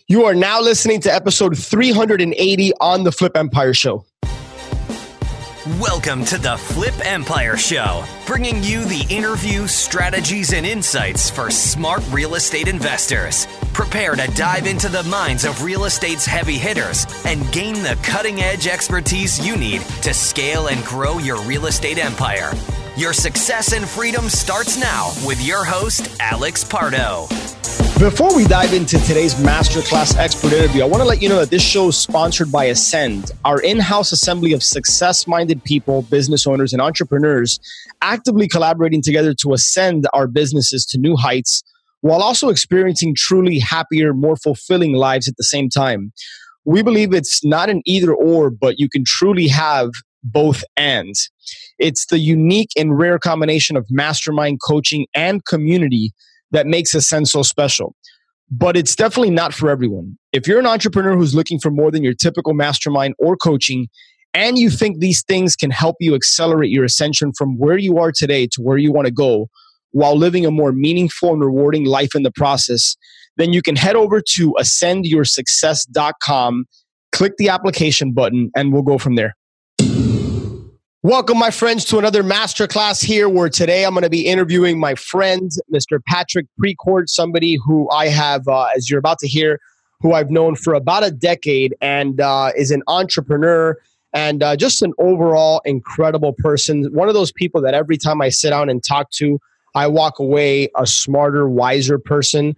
You are now listening to episode 380 on the Flip Empire Show. Welcome to the Flip Empire Show, bringing you the interviews, strategies, and insights for smart real estate investors. Prepare to dive into the minds of real estate's heavy hitters and gain the cutting-edge expertise you need to scale and grow your real estate empire. Your success and freedom starts now with your host, Alex Pardo. Before we dive into today's masterclass expert interview, I want to let you know that this show is sponsored by Ascend, our in-house assembly of success-minded people, business owners, and entrepreneurs actively collaborating together to ascend our businesses to new heights while also experiencing truly happier, more fulfilling lives at the same time. We believe it's not an either or, but you can truly have both and. It's the unique and rare combination of mastermind coaching and community that makes Ascend so special. But it's definitely not for everyone. If you're an entrepreneur who's looking for more than your typical mastermind or coaching, and you think these things can help you accelerate your ascension from where you are today to where you want to go while living a more meaningful and rewarding life in the process, then you can head over to ascendyoursuccess.com, click the application button, and we'll go from there. Welcome, my friends, to another masterclass here where today I'm going to be interviewing my friend, Mr. Patrick Precourt, somebody who I have, as you're about to hear, who I've known for about a decade and is an entrepreneur and just an overall incredible person. One of those people that every time I sit down and talk to, I walk away a smarter, wiser person.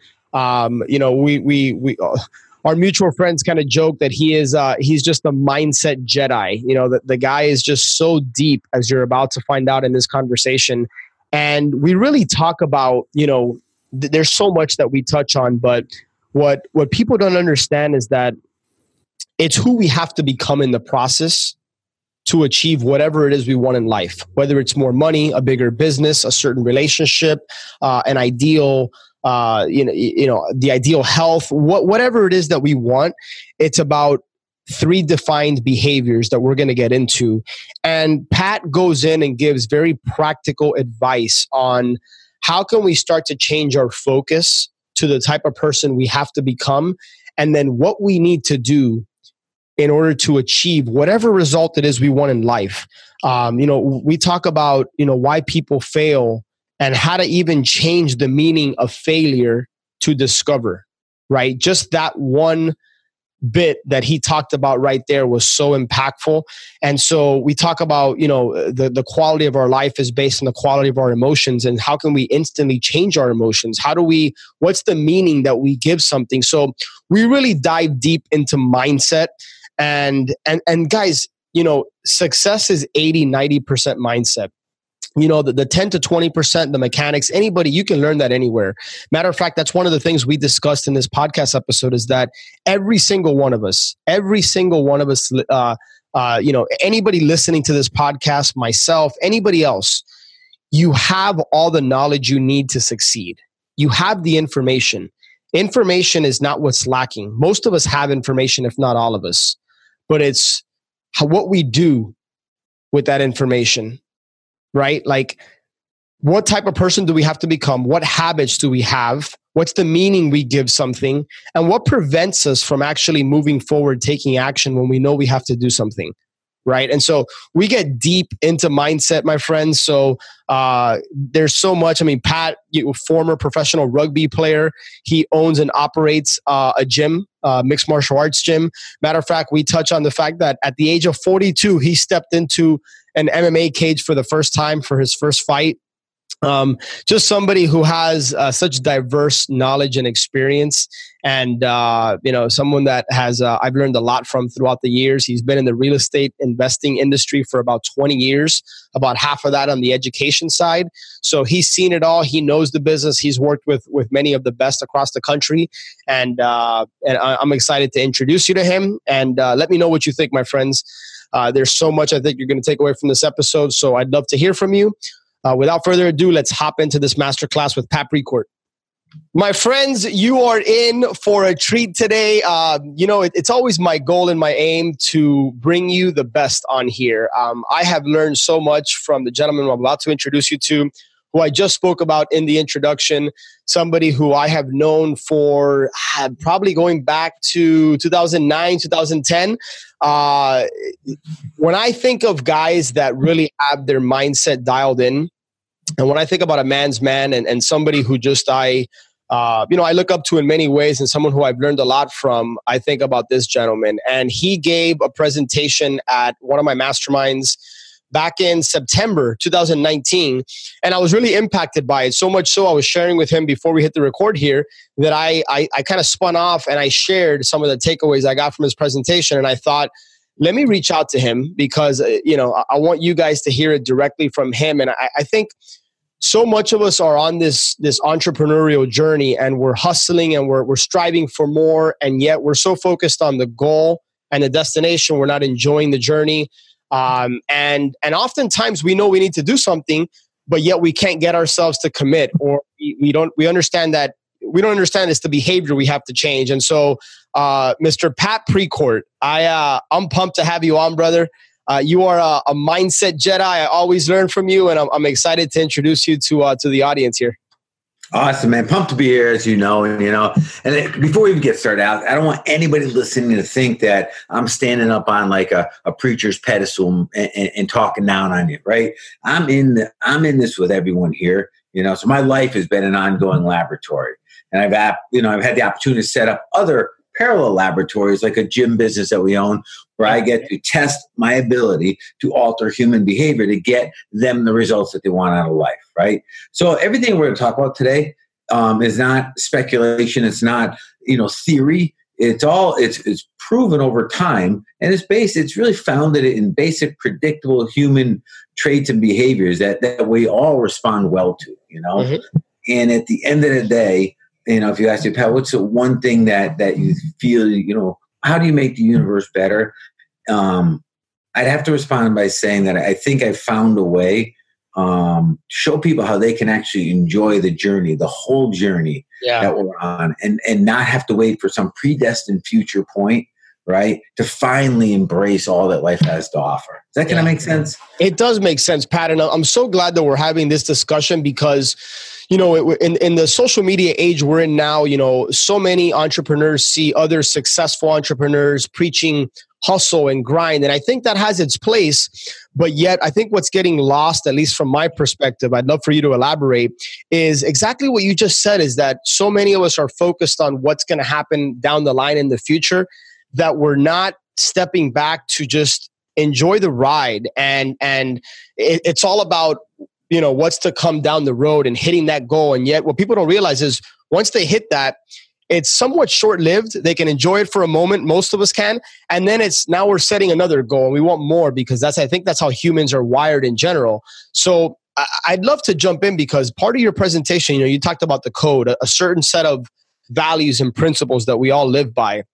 Our mutual friends kind of joke that he's just a mindset Jedi. You know, the guy is just so deep, as you're about to find out in this conversation. And we really talk about, there's so much that we touch on, but what people don't understand is that it's who we have to become in the process to achieve whatever it is we want in life, whether it's more money, a bigger business, a certain relationship, an ideal the ideal health, whatever it is that we want. It's about 3 defined behaviors that we're going to get into. And Pat goes in and gives very practical advice on how can we start to change our focus to the type of person we have to become, and then what we need to do in order to achieve whatever result it is we want in life. We talk about, why people fail and how to even change the meaning of failure to discover, right? Just that one bit that he talked about right there was so impactful. And so we talk about, the quality of our life is based on the quality of our emotions, and how can we instantly change our emotions? What's the meaning that we give something? So we really dive deep into mindset and guys, success is 80-90% mindset. The 10 to 20%, the mechanics, anybody, you can learn that anywhere. Matter of fact, that's one of the things we discussed in this podcast episode is that every single one of us, anybody listening to this podcast, myself, anybody else, you have all the knowledge you need to succeed. You have the information. Information is not what's lacking. Most of us have information, if not all of us, but it's what we do with that information. Right? Like, what type of person do we have to become? What habits do we have? What's the meaning we give something? And what prevents us from actually moving forward, taking action when we know we have to do something? Right? And so we get deep into mindset, my friends. So there's so much. I mean, Pat, former professional rugby player, he owns and operates a gym, mixed martial arts gym. Matter of fact, we touch on the fact that at the age of 42, he stepped into an MMA cage for the first time for his first fight. Just somebody who has such diverse knowledge and experience, and someone that has I've learned a lot from throughout the years. He's been in the real estate investing industry for about 20 years, about half of that on the education side. So he's seen it all. He knows the business. He's worked with many of the best across the country, and I'm excited to introduce you to him. And let me know what you think, my friends. There's so much I think you're going to take away from this episode, so I'd love to hear from you. Without further ado, let's hop into this masterclass with Pat Precourt. My friends, you are in for a treat today. It's always my goal and my aim to bring you the best on here. I have learned so much from the gentleman I'm about to introduce you to, who I just spoke about in the introduction, somebody who I have known for probably going back to 2009, 2010. When I think of guys that really have their mindset dialed in, and when I think about a man's man and somebody who just I look up to in many ways and someone who I've learned a lot from, I think about this gentleman. And he gave a presentation at one of my masterminds back in September 2019. And I was really impacted by it. So much so I was sharing with him before we hit the record here that I kind of spun off and I shared some of the takeaways I got from his presentation. And I thought, let me reach out to him because, I want you guys to hear it directly from him. And I think so much of us are on this entrepreneurial journey and we're hustling and we're striving for more. And yet we're so focused on the goal and the destination, we're not enjoying the journey. And oftentimes we know we need to do something, but yet we can't get ourselves to commit, or we don't understand it's the behavior we have to change. And so, Mr. Pat Precourt, I'm pumped to have you on, brother. You are a mindset Jedi. I always learn from you, and I'm excited to introduce you to the audience here. Awesome, man. Pumped to be here, as you know. And before we even get started out, I don't want anybody listening to think that I'm standing up on like a preacher's pedestal and talking down on you, right? I'm in this with everyone here, so my life has been an ongoing laboratory. And I've had the opportunity to set up other parallel laboratories like a gym business that we own where I get to test my ability to alter human behavior to get them the results that they want out of life, right? So everything we're going to talk about today is not speculation. It's not, theory. It's proven over time, and it's really founded in basic predictable human traits and behaviors that we all respond well to, Mm-hmm. And at the end of the day, if you ask me, Pat, what's the one thing that you feel, how do you make the universe better? I'd have to respond by saying that I think I've found a way to show people how they can actually enjoy the journey, the whole journey that we're on, and not have to wait for some predestined future point, right, to finally embrace all that life has to offer. Does that kind of make sense? It does make sense, Pat. And I'm so glad that we're having this discussion because in the social media age we're in now, so many entrepreneurs see other successful entrepreneurs preaching hustle and grind. And I think that has its place. But yet I think what's getting lost, at least from my perspective, I'd love for you to elaborate, is exactly what you just said, is that so many of us are focused on what's going to happen down the line in the future that we're not stepping back to just enjoy the ride. And it's all about what's to come down the road and hitting that goal. And yet what people don't realize is once they hit that, it's somewhat short-lived. They can enjoy it for a moment. Most of us can. And then now we're setting another goal and we want more because I think that's how humans are wired in general. So I'd love to jump in because part of your presentation, you talked about the code, a certain set of values and principles that we all live by.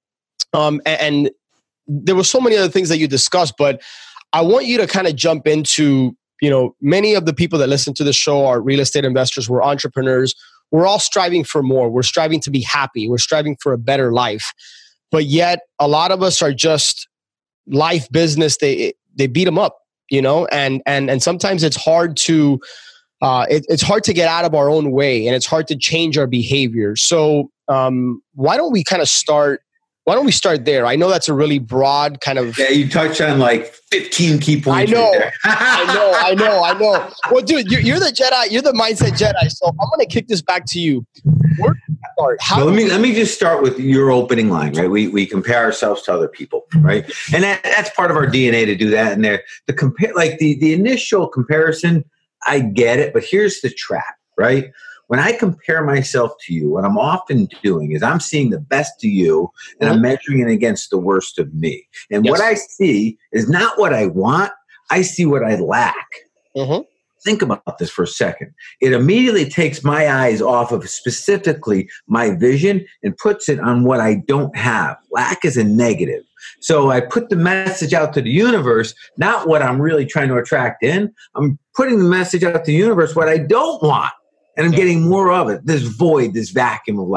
And there were so many other things that you discussed, but I want you to kind of jump into, many of the people that listen to the show are real estate investors, we're entrepreneurs, we're all striving for more. We're striving to be happy. We're striving for a better life. But yet a lot of us are just life business. They beat them up, and sometimes it's hard to, it's hard to get out of our own way and it's hard to change our behavior. So why don't we start there? I know that's a really broad kind of... Yeah, you touched on like 15 key points. I know. Right there. I know. Well, dude, you're the Jedi. You're the mindset Jedi. So I'm going to kick this back to you. Where do you start? Let me just start with your opening line, right? We compare ourselves to other people, right? And that's part of our DNA to do that. And the initial comparison, I get it, but here's the trap, right? When I compare myself to you, what I'm often doing is I'm seeing the best of you and I'm measuring it against the worst of me. And what I see is not what I want. I see what I lack. Mm-hmm. Think about this for a second. It immediately takes my eyes off of specifically my vision and puts it on what I don't have. Lack is a negative. So I put the message out to the universe, not what I'm really trying to attract in. I'm putting the message out to the universe, what I don't want. And I'm getting more of it, this void, this vacuum of lack,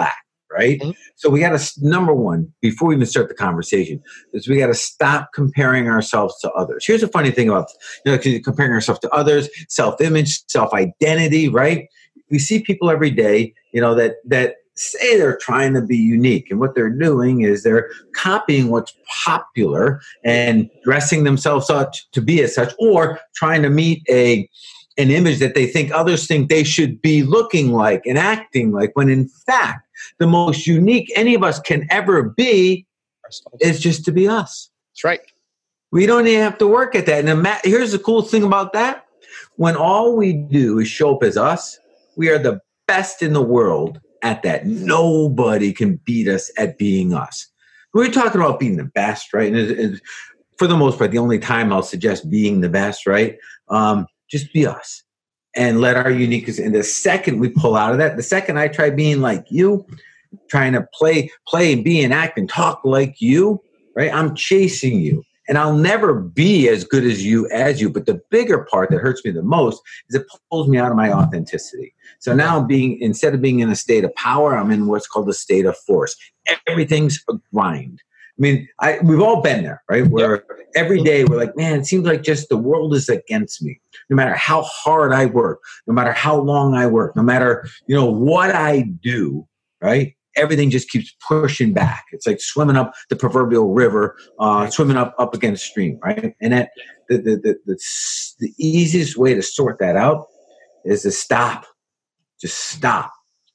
right? Mm-hmm. So we got to, number one, before we even start the conversation, is we got to stop comparing ourselves to others. Here's the funny thing about, comparing ourselves to others, self-image, self-identity, right? We see people every day, that say they're trying to be unique, and what they're doing is they're copying what's popular and dressing themselves up to be as such, or trying to meet an image that they think others think they should be looking like and acting like, when in fact the most unique any of us can ever be is just to be us. That's right. We don't even have to work at that. And here's the cool thing about that: when all we do is show up as us, we are the best in the world at that. Nobody can beat us at being us. We're talking about being the best, right? And for the most part, the only time I'll suggest being the best, right? Just be us and let our uniqueness. And the second we pull out of that, the second I try being like you, trying to play and be and act and talk like you, right? I'm chasing you. And I'll never be as good as you. But the bigger part that hurts me the most is it pulls me out of my authenticity. So now instead of being in a state of power, I'm in what's called a state of force. Everything's a grind. I mean, we've all been there, right? Where every day we're like, man, it seems like just the world is against me. No matter how hard I work, no matter how long I work, no matter, what I do, right? Everything just keeps pushing back. It's like swimming up the proverbial river, swimming up against a stream, right? And that the easiest way to sort that out is to stop. Just stop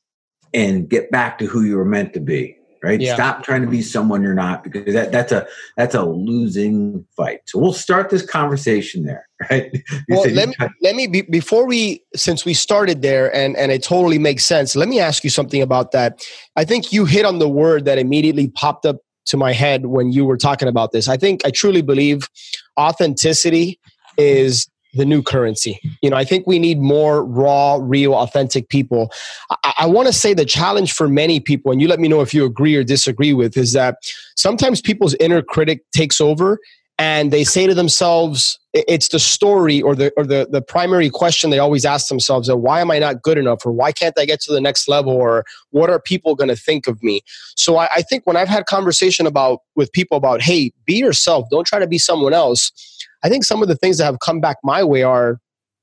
and get back to who you were meant to be, right? Yeah. Stop trying to be someone you're not, because that's a losing fight. So we'll start this conversation there, right? Well, let me since we started there and it totally makes sense, let me ask you something about that. I think you hit on the word that immediately popped up to my head when you were talking about this. I truly believe authenticity is the new currency. I think we need more raw, real, authentic people. I want to say the challenge for many people, and you let me know if you agree or disagree with, is that sometimes people's inner critic takes over and they say to themselves, it's the story or the primary question they always ask themselves, why am I not good enough? Or why can't I get to the next level? Or what are people going to think of me? So I think when I've had conversation with people about, hey, be yourself, don't try to be someone else, I think some of the things that have come back my way are,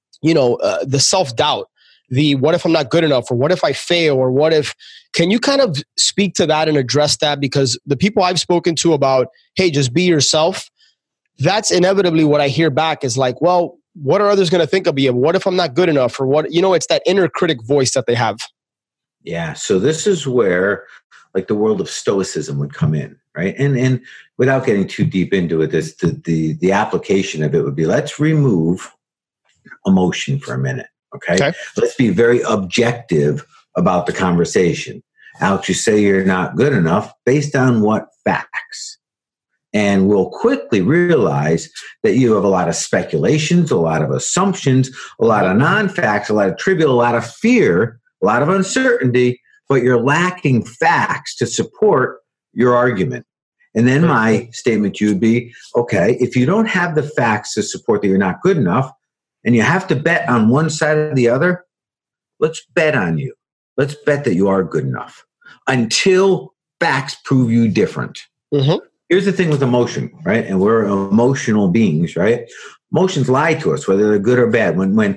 the self-doubt, the what if I'm not good enough, or what if I fail, or what if, can you kind of speak to that and address that? Because the people I've spoken to about, hey, just be yourself, that's inevitably what I hear back is like, well, what are others going to think of me? What if I'm not good enough? Or what, it's that inner critic voice that they have. Yeah. So this is where like the world of stoicism would come in, right? And without getting too deep into it, the application of it would be, let's remove emotion for a minute. Okay. Let's be very objective about the conversation. Alex, you say you're not good enough based on what facts? And we'll quickly realize that you have a lot of speculations, a lot of assumptions, a lot of non-facts, a lot of trivial, a lot of fear, a lot of uncertainty, but you're lacking facts to support your argument. And then my statement to you would be, okay, if you don't have the facts to support that you're not good enough, and you have to bet on one side or the other, let's bet on you. Let's bet that you are good enough until facts prove you different. Mm-hmm. Here's the thing with emotion, right? And we're emotional beings, right? Emotions lie to us, whether they're good or bad.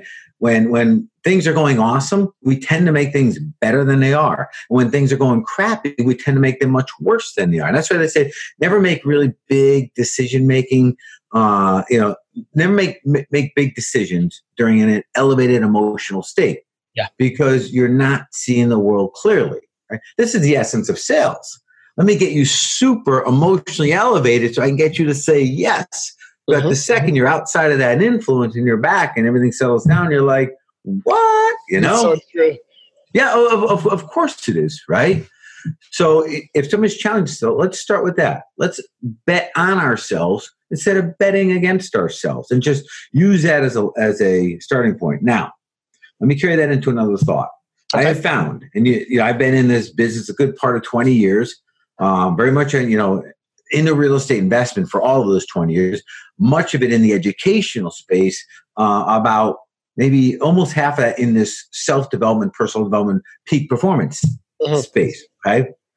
When things are going awesome, we tend to make things better than they are. When things are going crappy, we tend to make them much worse than they are. And that's why they say never make really big decision making. Never make big decisions during an elevated emotional state. Yeah, because you're not seeing the world clearly. Right? This is the essence of sales. Let me get you super emotionally elevated so I can get you to say yes. But the second you're outside of that influence and you're back and everything settles down, you're like, what? That's so true. Yeah, of course it is, right? So if somebody's challenged, so let's start with that. Let's bet on ourselves instead of betting against ourselves, and just use that as a starting point. Now, let me carry that into another thought. Okay. I have found, and I've been in this business a good part of 20 years, very much, in the real estate investment for all of those 20 years, much of it in the educational space, about maybe almost half of that in this self-development, personal development, peak performance space, right?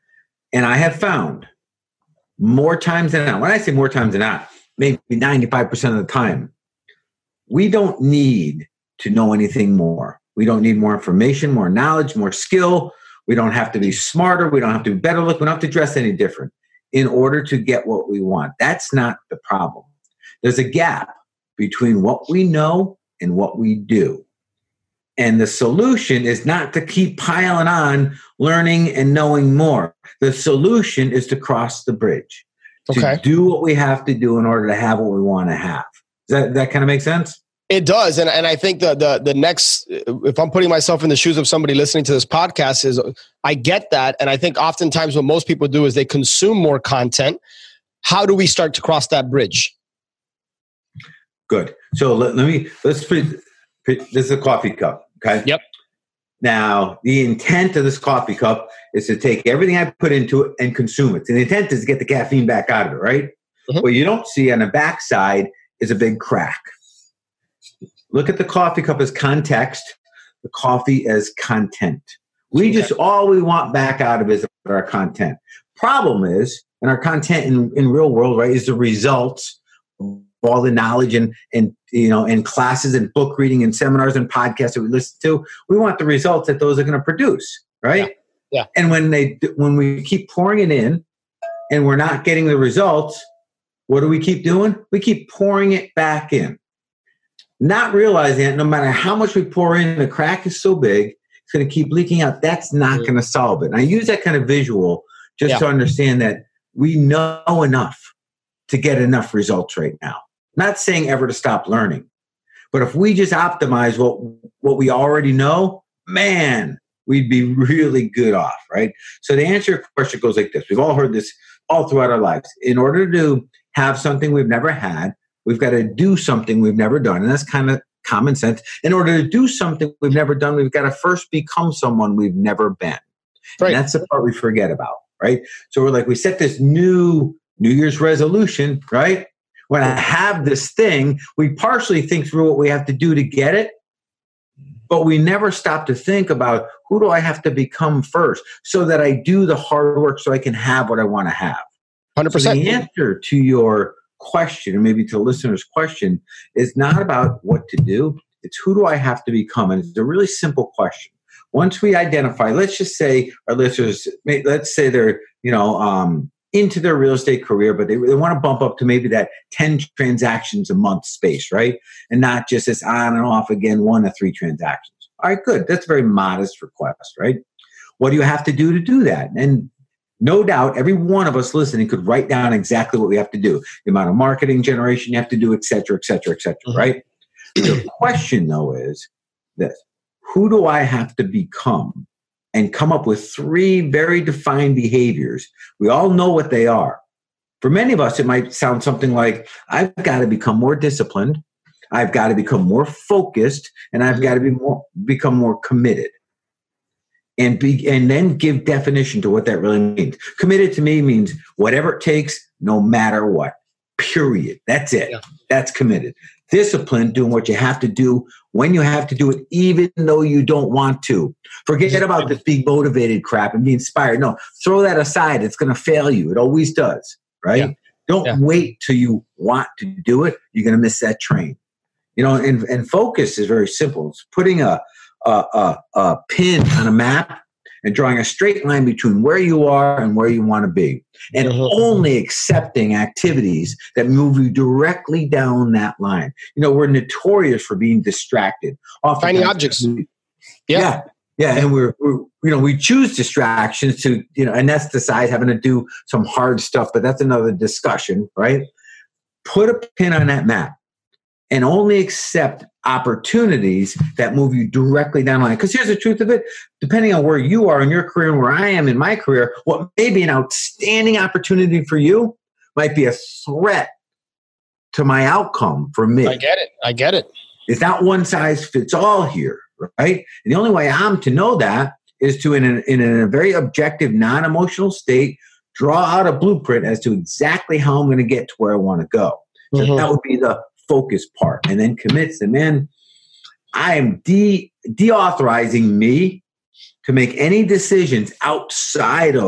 And I have found more times than not, when I say more times than not, maybe 95% of the time, we don't need to know anything more. We don't need more information, more knowledge, more skill. We don't have to be smarter. We don't have to be better look. We don't have to dress any different in order to get what we want. That's not the problem. There's a gap between what we know and what we do. And the solution is not to keep piling on learning and knowing more. The solution is to cross the bridge, to do what we have to do in order to have what we want to have. Does that kind of make sense? It does. And I think the next, if I'm putting myself in the shoes of somebody listening to this podcast, is I get that. And I think oftentimes what most people do is they consume more content. How do we start to cross that bridge? Good. So let's put, this is a coffee cup. Okay. Yep. Now, the intent of this coffee cup is to take everything I put into it and consume it. And the intent is to get the caffeine back out of it, right? Mm-hmm. What you don't see on the backside is a big crack. Look at the coffee cup as context, the coffee as content. All we want back out of it is our content. Problem is, and our content in real world, right, is the results of all the knowledge and classes and book reading and seminars and podcasts that we listen to. We want the results that those are going to produce, right? Yeah. And when we keep pouring it in and we're not getting the results, what do we keep doing? We keep pouring it back in. Not realizing that no matter how much we pour in, the crack is so big, it's going to keep leaking out. That's not going to solve it. And I use that kind of visual just to understand that we know enough to get enough results right now. Not saying ever to stop learning. But if we just optimize what we already know, man, we'd be really good off, right? So to answer your question, it goes like this. We've all heard this all throughout our lives. In order to have something we've never had, we've got to do something we've never done. And that's kind of common sense. In order to do something we've never done, we've got to first become someone we've never been. Right. And that's the part we forget about, right? So we set this New Year's resolution, right? When I have this thing, we partially think through what we have to do to get it, but we never stop to think about who do I have to become first so that I do the hard work so I can have what I want to have. 100%. So the answer to your question, or maybe to the listener's question, is not about what to do. It's who do I have to become? And it's a really simple question. Once we identify, let's just say our listeners, let's say they're, into their real estate career, but they want to bump up to maybe that 10 transactions a month space, right? And not just this on and off again, 1 to 3 transactions. All right, good. That's a very modest request, right? What do you have to do that? And no doubt, every one of us listening could write down exactly what we have to do. The amount of marketing generation you have to do, et cetera, et cetera, et cetera, right? The question, though, is this. Who do I have to become? And come up with 3 very defined behaviors. We all know what they are. For many of us, it might sound something like, I've got to become more disciplined, I've got to become more focused, and I've got to become more committed. And then give definition to what that really means. Committed to me means whatever it takes, no matter what. Period. That's it. Yeah. That's committed. Discipline, doing what you have to do when you have to do it, even though you don't want to. Forget about this being motivated crap and be inspired. No, throw that aside. It's going to fail you. It always does, right? Yeah. Don't wait till you want to do it. You're going to miss that train. And focus is very simple. It's putting a pin on a map and drawing a straight line between where you are and where you want to be. And only accepting activities that move you directly down that line. We're notorious for being distracted. Finding objects. Yeah. And we choose distractions to, anesthetize, having to do some hard stuff, but that's another discussion, right? Put a pin on that map and only accept opportunities that move you directly down the line. Because here's the truth of it. Depending on where you are in your career and where I am in my career, what may be an outstanding opportunity for you might be a threat to my outcome for me. I get it. It's not one size fits all here, right? And the only way I'm to know that is to, in a very objective, non-emotional state, draw out a blueprint as to exactly how I'm going to get to where I want to go. So that would be the focus part. And then commits them in. I am deauthorizing me to make any decisions outside of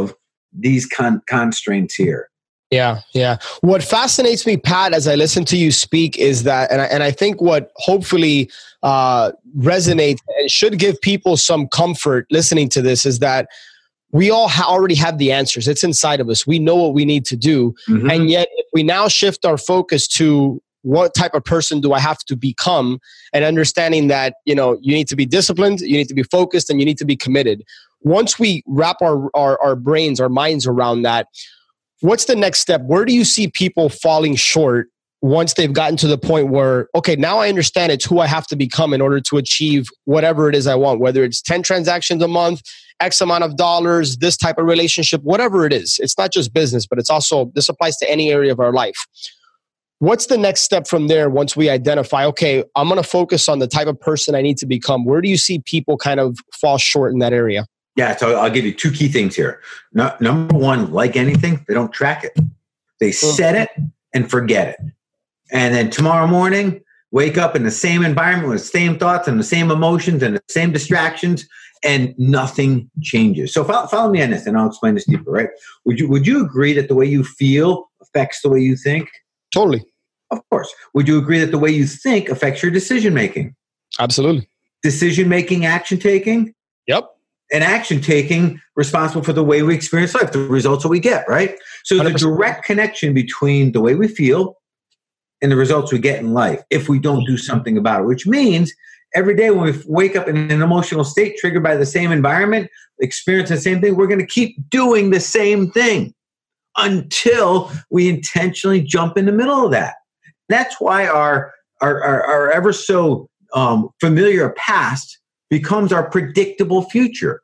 these constraints here. Yeah. What fascinates me, Pat, as I listen to you speak is that, and I think what hopefully resonates and should give people some comfort listening to this is that we all already have the answers. It's inside of us. We know what we need to do. Mm-hmm. And yet if we now shift our focus to what type of person do I have to become, and understanding that, you need to be disciplined, you need to be focused, and you need to be committed. Once we wrap our brains, our minds around that, what's the next step? Where do you see people falling short once they've gotten to the point where, okay, now I understand it's who I have to become in order to achieve whatever it is I want, whether it's 10 transactions a month, X amount of dollars, this type of relationship, whatever it is. It's not just business, but it's also, this applies to any area of our life. What's the next step from there once we identify, okay, I'm going to focus on the type of person I need to become? Where do you see people kind of fall short in that area? Yeah, so I'll give you two key things here. Number one, like anything, they don't track it. They set it and forget it. And then tomorrow morning, wake up in the same environment with the same thoughts and the same emotions and the same distractions, and nothing changes. So follow me on this, and I'll explain this deeper, right? Would you agree that the way you feel affects the way you think? Totally. Of course. Would you agree that the way you think affects your decision-making? Absolutely. Decision-making, action-taking? Yep. And action-taking responsible for the way we experience life, the results that we get, right? So 100%. The direct connection between the way we feel and the results we get in life if we don't do something about it, which means every day when we wake up in an emotional state triggered by the same environment, experience the same thing, we're going to keep doing the same thing until we intentionally jump in the middle of that. That's why our ever so familiar past becomes our predictable future.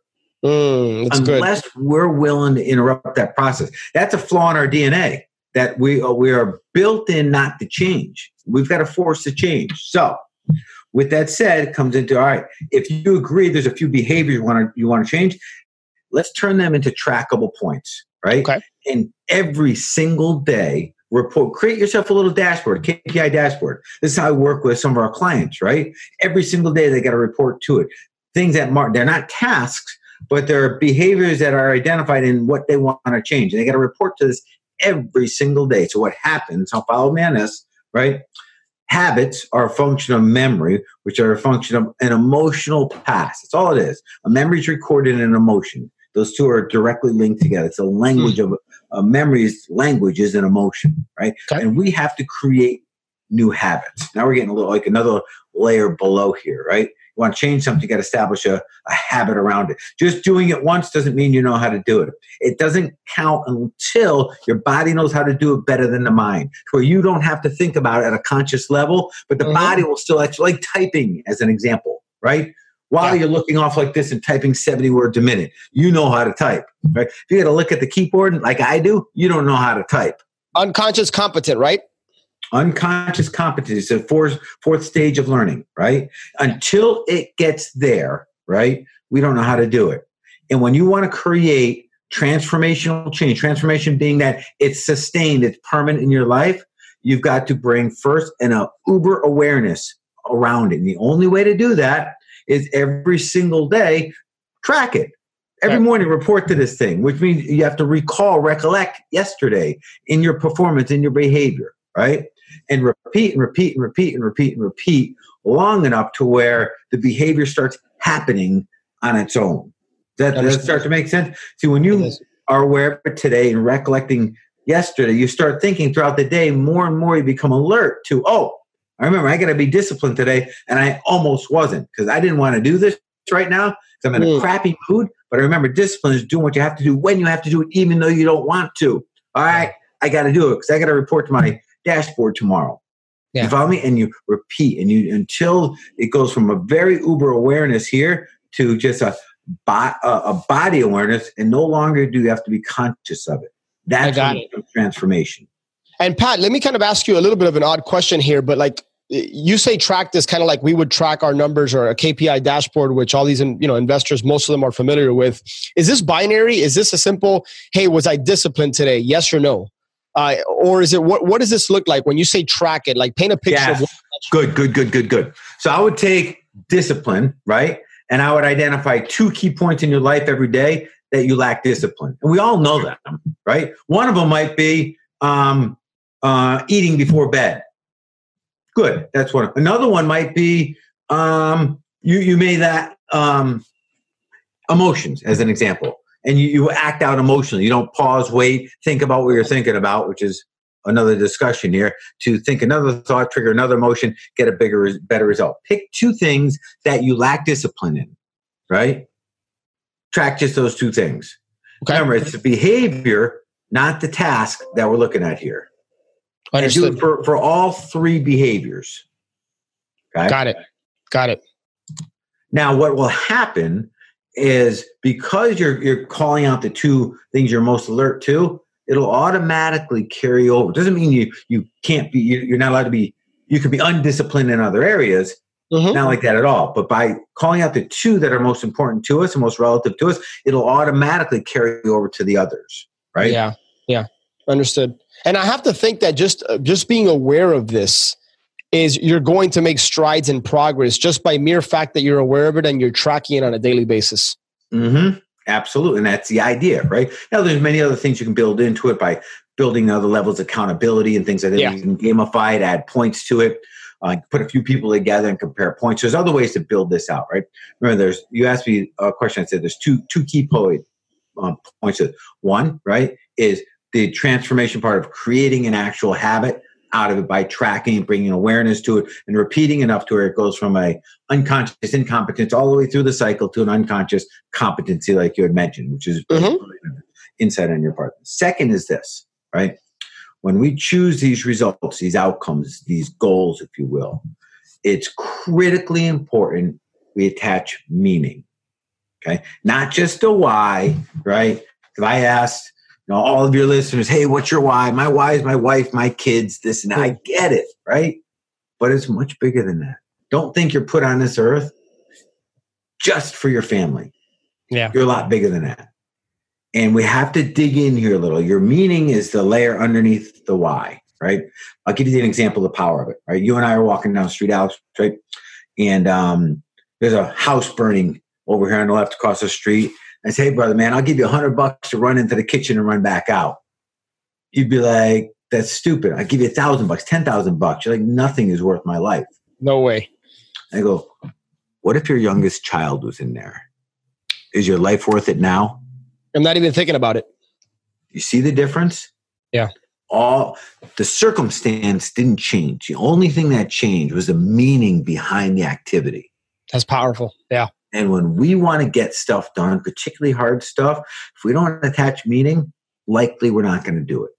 Unless we're willing to interrupt that process. That's a flaw in our DNA, that we are built in not to change. We've got to force the change. So with that said, it comes into, all right, if you agree there's a few behaviors you want to change, let's turn them into trackable points, right? Okay. And every single day, create yourself a little dashboard, KPI dashboard. This is how I work with some of our clients, right? Every single day they got to report to it. Things that they're not tasks, but they're behaviors that are identified in what they want to change. And they got to report to this every single day. So what happens, I'll follow me on this, right? Habits are a function of memory, which are a function of an emotional past. That's all it is. A memory is recorded in an emotion. Those two are directly linked together. It's a language of memories. Language is an emotion, right? Okay. And we have to create new habits. Now we're getting a little like another layer below here, right? You want to change something, you got to establish a habit around it. Just doing it once doesn't mean you know how to do it. It doesn't count until your body knows how to do it better than the mind, where you don't have to think about it at a conscious level, but the body will still actually, like typing as an example, right? While you're looking off like this and typing 70 words a minute, you know how to type, right? If you got to look at the keyboard like I do, you don't know how to type. Unconscious competent, right? Unconscious competence is the fourth stage of learning, right? Until it gets there, right, we don't know how to do it. And when you want to create transformational change, transformation being that it's sustained, it's permanent in your life, you've got to bring first an uber awareness around it. And the only way to do that is every single day, track it. Every morning, report to this thing, which means you have to recollect yesterday in your performance, in your behavior, right? And repeat and repeat and repeat and repeat and repeat long enough to where the behavior starts happening on its own. Does that start to make sense? See, when you are aware of it today and recollecting yesterday, you start thinking throughout the day, more and more you become alert to, I remember I got to be disciplined today, and I almost wasn't because I didn't want to do this right now because I'm in a crappy mood. But I remember discipline is doing what you have to do when you have to do it, even though you don't want to. All right, I got to do it because I got to report to my dashboard tomorrow. Yeah. You follow me? And you repeat, and you until it goes from a very uber awareness here to just a body awareness, and no longer do you have to be conscious of it. That's transformation. And Pat, let me kind of ask you a little bit of an odd question here, but like you say track this kind of like we would track our numbers or a KPI dashboard, which all these investors, most of them are familiar with. Is this binary? Is this a simple, hey, was I disciplined today? Yes or no? Or is it, what does this look like when you say track it? Like paint a picture of what. Good. So I would take discipline, right? And I would identify 2 key points in your life every day that you lack discipline. And we all know that, right? One of them might be eating before bed. Good. That's one. Another one might be you may that emotions as an example. And you act out emotionally. You don't pause, wait, think about what you're thinking about, which is another discussion here, to think another thought, trigger another emotion, get a better result. Pick two things that you lack discipline in, right? Track just those two things. Okay. Remember, it's the behavior, not the task that we're looking at here. Understood. And do it for all three behaviors. Okay? Got it. Now, what will happen is because you're calling out the two things you're most alert to, it'll automatically carry over. It doesn't mean you can't be, you're not allowed to be, you can be undisciplined in other areas. Mm-hmm. Not like that at all. But by calling out the two that are most important to us and most relative to us, it'll automatically carry over to the others, right? Yeah. Understood. And I have to think that just being aware of this is you're going to make strides in progress just by mere fact that you're aware of it and you're tracking it on a daily basis. Mm-hmm. Absolutely. And that's the idea, right? Now, there's many other things you can build into it by building other levels of accountability and things like that. Yeah. You can gamify it, add points to it, put a few people together and compare points. There's other ways to build this out, right? Remember, you asked me a question. I said there's two key points. One, right, is the transformation part of creating an actual habit out of it by tracking, bringing awareness to it, and repeating enough to where it goes from a unconscious incompetence all the way through the cycle to an unconscious competency, like you had mentioned, which is insight on your part. Second is this, right? When we choose these results, these outcomes, these goals, if you will, it's critically important we attach meaning, okay? Not just a why, right? If I asked all of your listeners, hey, what's your why? My why is my wife, my kids, this and that. I get it, right? But it's much bigger than that. Don't think you're put on this earth just for your family. Yeah. You're a lot bigger than that. And we have to dig in here a little. Your meaning is the layer underneath the why, right? I'll give you an example of the power of it, right? You and I are walking down the street, Alex, right? And there's a house burning over here on the left across the street. I say, hey, brother, man, I'll give you $100 to run into the kitchen and run back out. You'd be like, that's stupid. I'll give you $1,000, $10,000. You're like, nothing is worth my life. No way. I go, what if your youngest child was in there? Is your life worth it now? I'm not even thinking about it. You see the difference? Yeah. All the circumstance didn't change. The only thing that changed was the meaning behind the activity. That's powerful. Yeah. And when we want to get stuff done, particularly hard stuff, if we don't attach meaning, likely we're not going to do it.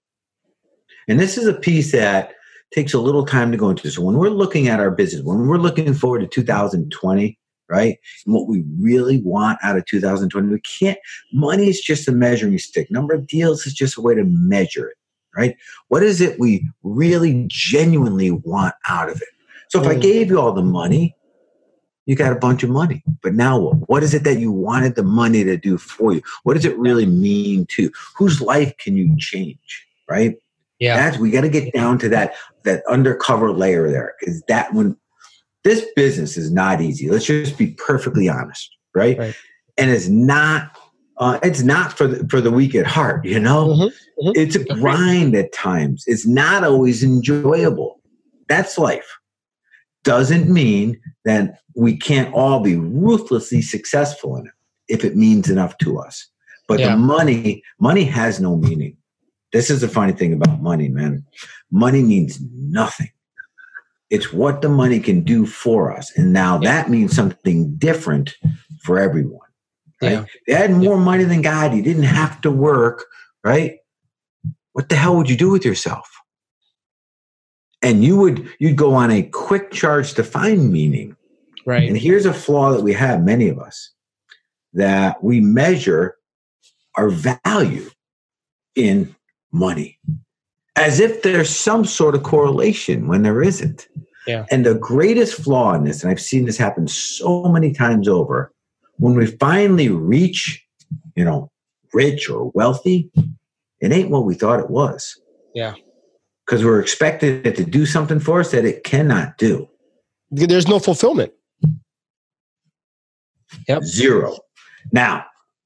And this is a piece that takes a little time to go into. So when we're looking at our business, when we're looking forward to 2020, right, and what we really want out of 2020, we can't, money is just a measuring stick. Number of deals is just a way to measure it, right? What is it we really genuinely want out of it? So if I gave you all the money, you got a bunch of money. But now what is it that you wanted the money to do for you? What does it really mean to you? Whose life can you change, right? Yeah. We got to get down to that undercover layer there. Because that when this business is not easy. Let's just be perfectly honest, right? And it's not for the weak at heart, you know? Mm-hmm. It's a grind at times. It's not always enjoyable. That's life. Doesn't mean that we can't all be ruthlessly successful in it if it means enough to us. But the money has no meaning. This is the funny thing about money, man. Money means nothing. It's what the money can do for us. And now that means something different for everyone. Right? Yeah. If you had more money than God, you didn't have to work, right? What the hell would you do with yourself? And you'd go on a quick charge to find meaning. Right. And here's a flaw that we have, many of us, that we measure our value in money as if there's some sort of correlation when there isn't. Yeah. And the greatest flaw in this, and I've seen this happen so many times over, when we finally reach, rich or wealthy, it ain't what we thought it was. Yeah. Because we're expecting it to do something for us that it cannot do. There's no fulfillment. Yep. Zero. Now,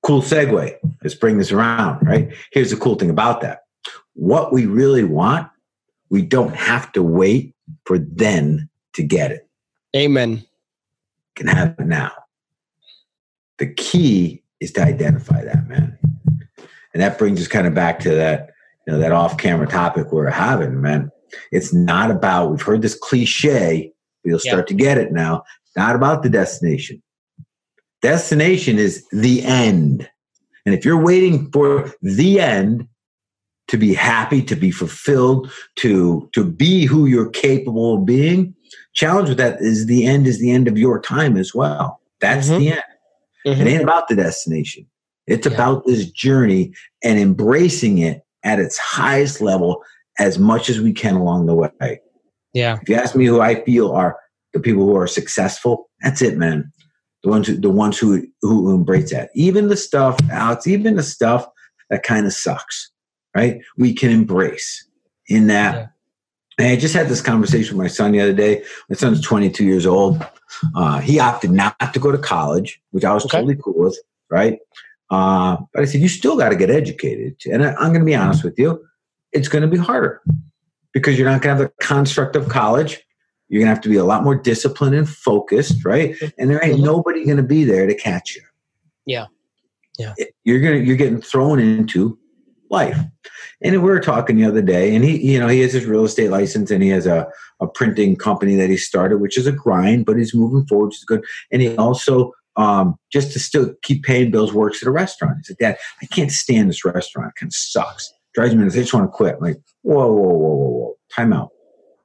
Cool segue. Let's bring this around, right? Here's the cool thing about that. What we really want, we don't have to wait for then to get it. Amen. Can have it now. The key is to identify that, man. And that brings us kind of back to that, that off-camera topic we're having, man. It's not about, we've heard this cliche, but you'll start to get it now. It's not about the destination. Destination is the end. And if you're waiting for the end to be happy, to be fulfilled, to be who you're capable of being, challenge with that is the end of your time as well. That's the end. It ain't about the destination. It's about this journey and embracing it at its highest level as much as we can along the way. Yeah. If you ask me who I feel are the people who are successful, that's it, man. The ones who embrace that. Even the stuff, Alex, even the stuff that kind of sucks, right? We can embrace in that. Yeah. And I just had this conversation with my son the other day. My son's 22 years old. He opted not to go to college, which I was totally cool with, right? But I said, you still got to get educated. And I'm going to be honest with you. It's going to be harder because you're not going to have the construct of college. You're going to have to be a lot more disciplined and focused, right? And there ain't nobody going to be there to catch you. Yeah. Yeah. You're getting thrown into life. And we were talking the other day, and he has his real estate license, and he has a printing company that he started, which is a grind, but he's moving forward, which is good. And he also, just to still keep paying bills, works at a restaurant. He said, Dad, I can't stand this restaurant. It kind of sucks. Drives me nuts. I just want to quit. I'm like, whoa. Time out.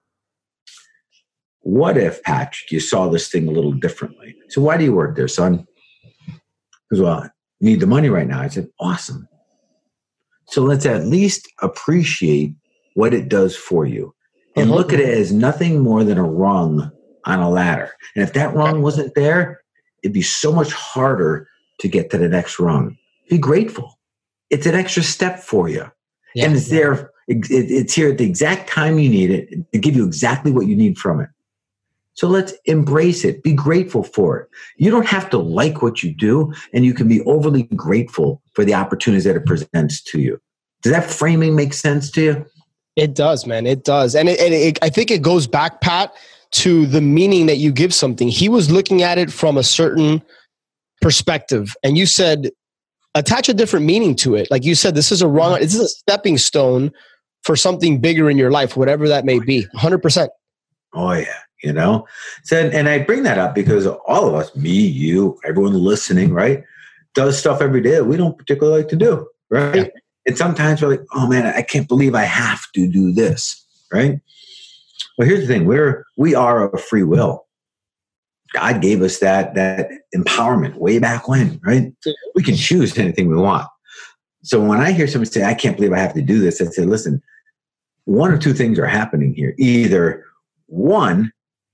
What if, Patrick, you saw this thing a little differently? So why do you work there, son? Because, well, I need the money right now. I said, awesome. So let's at least appreciate what it does for you and look at it as nothing more than a rung on a ladder. And if that rung wasn't there, it'd be so much harder to get to the next rung. Be grateful. It's an extra step for you. Yeah, and it's there. It's here at the exact time you need it to give you exactly what you need from it. So let's embrace it. Be grateful for it. You don't have to like what you do, and you can be overly grateful for the opportunities that it presents to you. Does that framing make sense to you? It does, man. It does. And I think it goes back, Pat, to the meaning that you give something. He was looking at it from a certain perspective, and you said, attach a different meaning to it. Like you said, this is a stepping stone for something bigger in your life, whatever that may be. 100%. Oh, yeah. So, and I bring that up because all of us, me, you, everyone listening, right, does stuff every day that we don't particularly like to do, right? Yeah. And sometimes we're like, oh man, I can't believe I have to do this, right? Well, here's the thing: we are a free will. God gave us that empowerment way back when, right? We can choose anything we want. So when I hear somebody say, I can't believe I have to do this, I say, listen, one or two things are happening here. Either one,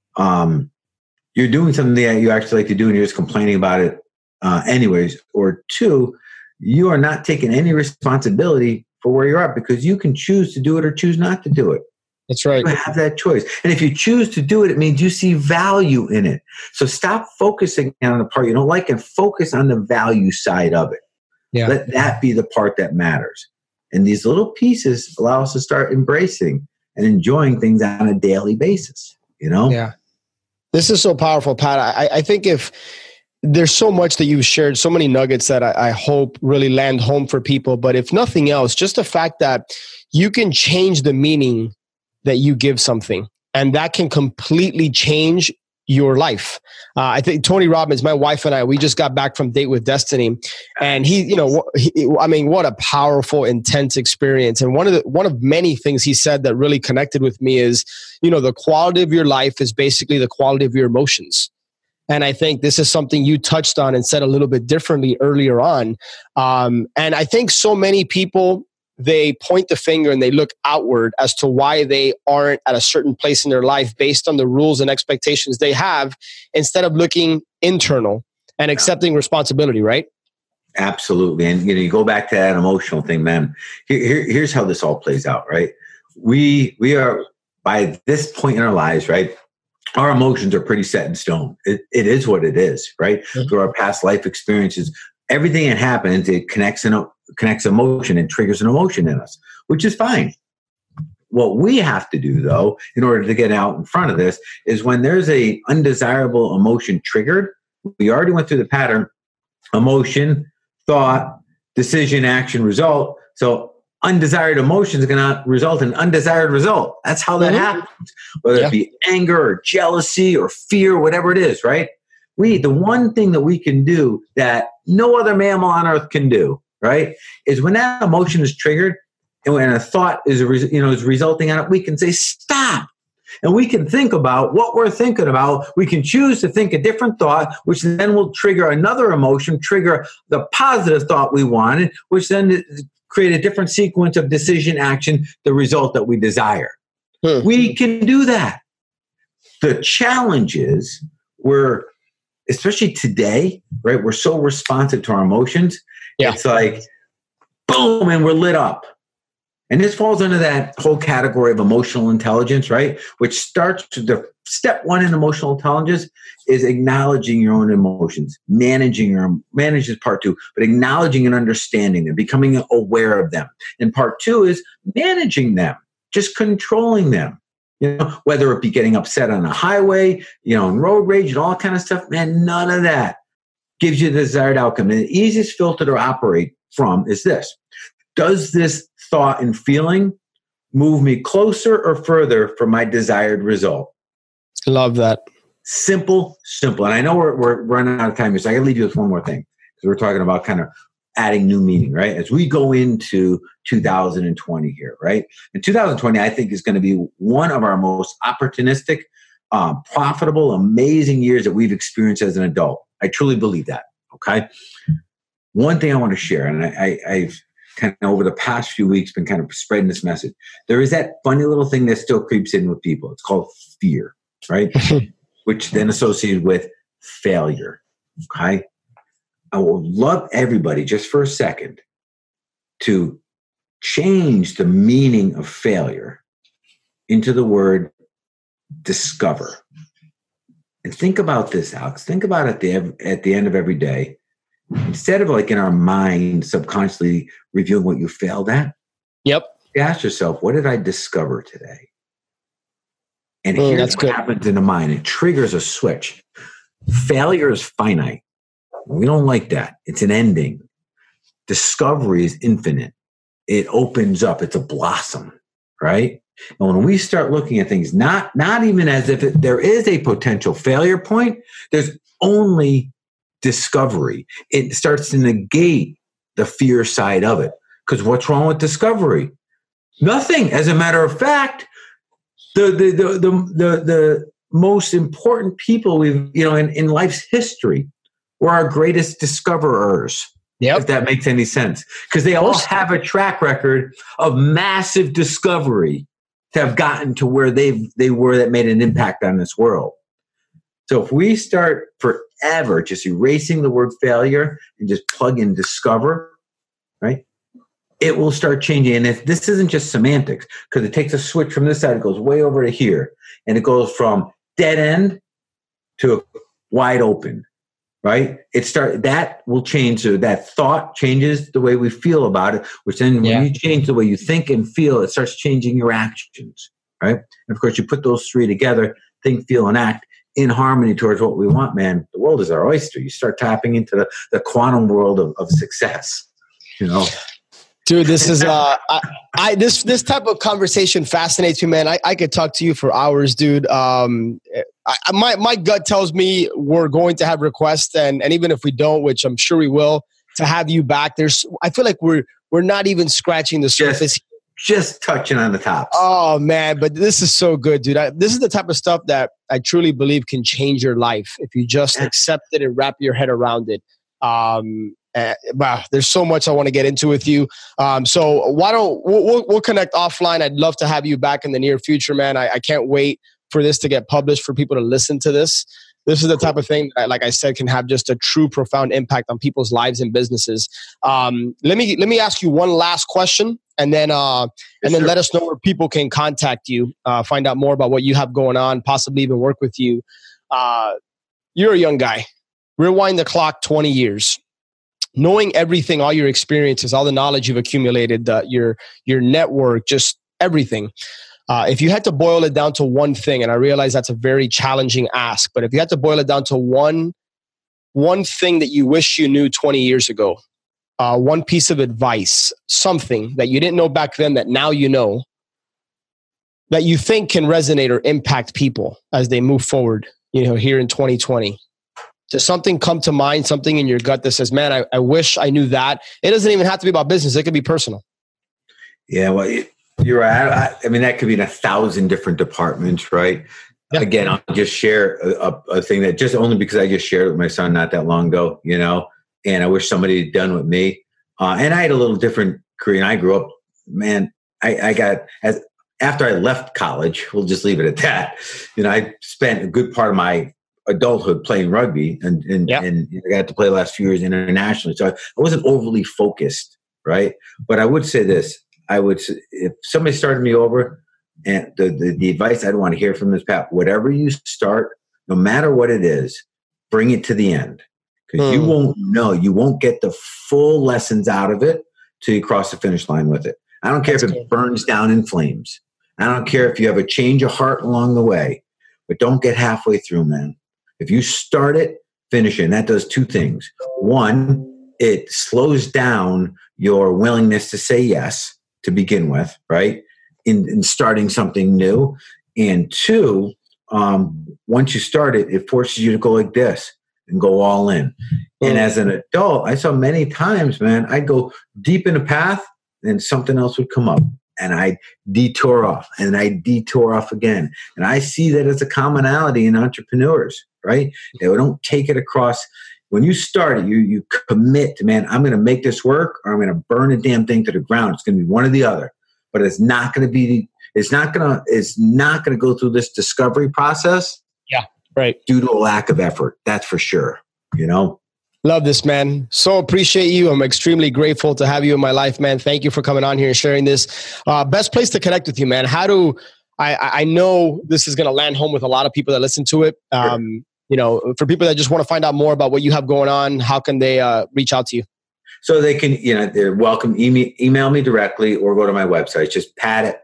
you're doing something that you actually like to do and you're just complaining about it anyways. Or two, you are not taking any responsibility for where you're at because you can choose to do it or choose not to do it. That's right. You have that choice. And if you choose to do it, it means you see value in it. So stop focusing on the part you don't like and focus on the value side of it. Yeah. Let that be the part that matters. And these little pieces allow us to start embracing and enjoying things on a daily basis, Yeah. This is so powerful, Pat. I think if there's so much that you've shared, so many nuggets that I hope really land home for people. But if nothing else, just the fact that you can change the meaning that you give something, and that can completely change your life. I think Tony Robbins, my wife and I, we just got back from Date with Destiny, and what a powerful, intense experience. And one of many things he said that really connected with me is, the quality of your life is basically the quality of your emotions. And I think this is something you touched on and said a little bit differently earlier on. And I think so many people, they point the finger and they look outward as to why they aren't at a certain place in their life based on the rules and expectations they have, instead of looking internal and accepting responsibility, right? Absolutely. And you go back to that emotional thing, man. Here's how this all plays out, right? We are, by this point in our lives, right, our emotions are pretty set in stone. It is what it is, right? Mm-hmm. Through our past life experiences, everything that happens, it connects emotion and triggers an emotion in us, which is fine. What we have to do, though, in order to get out in front of this, is when there's a undesirable emotion triggered, we already went through the pattern: emotion, thought, decision, action, result. So undesired emotion is going to result in undesired result. That's how that happens, whether it be anger or jealousy or fear, whatever it is, right? The one thing that we can do that no other mammal on earth can do, right, is when that emotion is triggered and when a thought is resulting on it, we can say, stop. And we can think about what we're thinking about. We can choose to think a different thought, which then will trigger another emotion, trigger the positive thought we wanted, which then create a different sequence of decision, action, the result that we desire. We can do that. The challenge is especially today, right, we're so responsive to our emotions. It's like, boom, and we're lit up. And this falls under that whole category of emotional intelligence, right? Which starts to the step one in emotional intelligence is acknowledging your own emotions, managing is part two, but acknowledging and understanding them, becoming aware of them. And part two is managing them, just controlling them. Whether it be getting upset on a highway, in road rage and all that kind of stuff, man, none of that gives you the desired outcome. And the easiest filter to operate from is this: does this thought and feeling move me closer or further from my desired result? Love that. Simple. And I know we're running out of time here, so I got to leave you with one more thing, because we're talking about kind of adding new meaning, right? As we go into 2020 here, right? And 2020, I think, is going to be one of our most opportunistic, profitable, amazing years that we've experienced as an adult. I truly believe that, okay? One thing I want to share, and I've kind of over the past few weeks been kind of spreading this message. There is that funny little thing that still creeps in with people. It's called fear, right? Which then associated with failure, okay? I would love everybody just for a second to change the meaning of failure into the word discover. And think about this, Alex. Think about it at the end of every day. Instead of like in our mind subconsciously reviewing what you failed at, you ask yourself, what did I discover today? And here's what happens in the mind. It triggers a switch. Failure is finite. We don't like that. It's an ending. Discovery is infinite. It opens up. It's a blossom, right? And when we start looking at things, not even as if there is a potential failure point, there's only discovery. It starts to negate the fear side of it. Because what's wrong with discovery? Nothing. As a matter of fact, the most important people we've in life's history were our greatest discoverers. If that makes any sense, because they all have a track record of massive discovery to have gotten to where they were that made an impact on this world. So if we start forever just erasing the word failure and just plug in discover, right, it will start changing. And if this isn't just semantics, because it takes a switch from this side, it goes way over to here, and it goes from dead end to wide open, right? That will change. So that thought changes the way we feel about it, which then when you change the way you think and feel, it starts changing your actions, right? And of course, you put those three together, think, feel, and act, in harmony towards what we want, man. The world is our oyster. You start tapping into the quantum world of success, Dude, this is this type of conversation fascinates me, man. I could talk to you for hours, dude. My gut tells me we're going to have requests, and even if we don't, which I'm sure we will, to have you back. I feel like we're not even scratching the surface. Just touching on the top. Oh man, but this is so good, dude. This is the type of stuff that I truly believe can change your life if you just accept it and wrap your head around it. Wow, there's so much I want to get into with you. So why don't we'll connect offline? I'd love to have you back in the near future, man. I can't wait for this to get published, for people to listen to this. This is the type of thing that, like I said, can have just a true profound impact on people's lives and businesses. Let me ask you one last question, and then let us know where people can contact you, find out more about what you have going on, possibly even work with you. You're a young guy. Rewind the clock 20 years. knowing everything, all your experiences, all the knowledge you've accumulated, your network, just everything. If you had to boil it down to one thing, and I realize that's a very challenging ask, but if you had to boil it down to one thing that you wish you knew 20 years ago, one piece of advice, something that you didn't know back then that now you know, that you think can resonate or impact people as they move forward, here in 2020. Does something come to mind, something in your gut that says, man, I wish I knew that? It doesn't even have to be about business. It could be personal. Yeah, well, you're right. I mean, that could be in 1,000 different departments, right? Yeah. Again, I'll just share a thing that just only because I just shared it with my son not that long ago, and I wish somebody had done with me. And I had a little different career. And I grew up, man, after I left college, we'll just leave it at that. I spent a good part of my adulthood playing rugby and I got to play the last few years internationally. So I wasn't overly focused, right? But I would say this. If somebody started me over, and the advice I'd want to hear from this, Pat, whatever you start, no matter what it is, bring it to the end. Because you won't get the full lessons out of it till you cross the finish line with it. I don't care if it burns down in flames. I don't care if you have a change of heart along the way, but don't get halfway through, man. If you start it, finish it. And that does two things. One, it slows down your willingness to say yes to begin with, right? In starting something new. And two, once you start it, it forces you to go like this and go all in. And as an adult, I saw many times, man, I'd go deep in a path and something else would come up. And I detour off, and I detour off again. And I see that as a commonality in entrepreneurs, right? They don't take it across. When you start it, you commit to, man, I'm going to make this work, or I'm going to burn a damn thing to the ground. It's going to be one or the other. But it's not going to go through this discovery process. Yeah, right. Due to a lack of effort. That's for sure. Love this, man. So appreciate you. I'm extremely grateful to have you in my life, man. Thank you for coming on here and sharing this. Best place to connect with you, man. How do I know this is going to land home with a lot of people that listen to it. Sure. For people that just want to find out more about what you have going on, how can they reach out to you? So they can, they're welcome. Email me directly or go to my website. It's just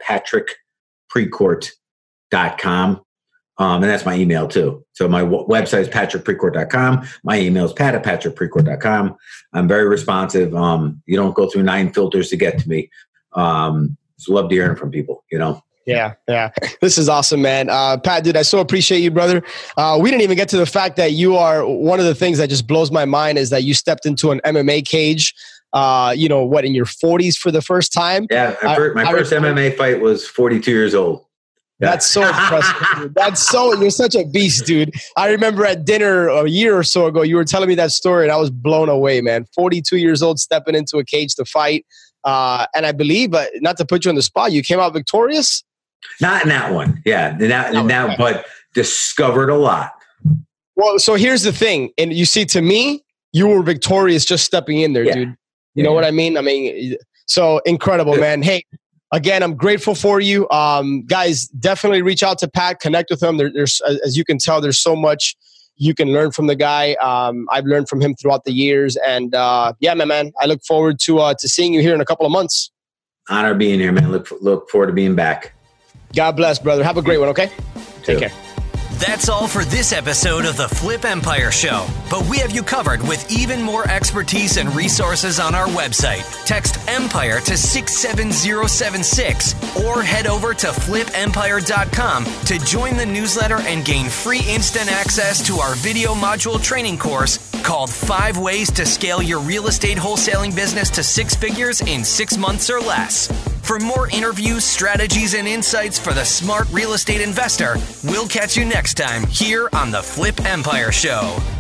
pat@patrickprecourt.com. And that's my email too. So my website is patrickprecourt.com. My email is pat@patrickprecourt.com. I'm very responsive. You don't go through 9 filters to get to me. Just love to hear from people, Yeah. This is awesome, man. Pat, dude, I so appreciate you, brother. We didn't even get to the fact that you are one of the things that just blows my mind is that you stepped into an MMA cage, in your 40s for the first time? Yeah. My first MMA fight was 42 years old. Yeah. That's so impressive. Dude. You're such a beast, dude. I remember at dinner a year or so ago, you were telling me that story and I was blown away, man. 42 years old, stepping into a cage to fight. And I believe, not to put you on the spot, you came out victorious? Not in that one. Yeah. But discovered a lot. Well, so here's the thing. And you see, to me, you were victorious just stepping in there, dude. You know what I mean? So incredible, man. Hey, again, I'm grateful for you. Guys, definitely reach out to Pat, connect with him. There's, as you can tell, there's so much you can learn from the guy. I've learned from him throughout the years. And man, I look forward to seeing you here in a couple of months. Honor being here, man. Look forward to being back. God bless, brother. Have a great one, okay? Take care. That's all for this episode of the Flip Empire Show. But we have you covered with even more expertise and resources on our website. Text EMPIRE to 67076 or head over to flipempire.com to join the newsletter and gain free instant access to our video module training course called 5 Ways to Scale Your Real Estate Wholesaling Business to 6 Figures in 6 months or less. For more interviews, strategies, and insights for the smart real estate investor, we'll catch you next time here on the Flip Empire Show.